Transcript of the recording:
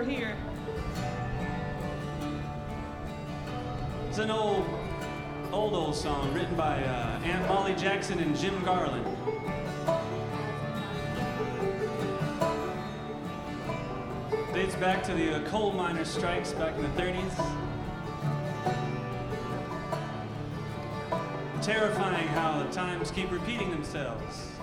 over here. It's an old song written by Aunt Molly Jackson and Jim Garland. Dates back to the coal miner strikes back in the 30s. Terrifying how the times keep repeating themselves.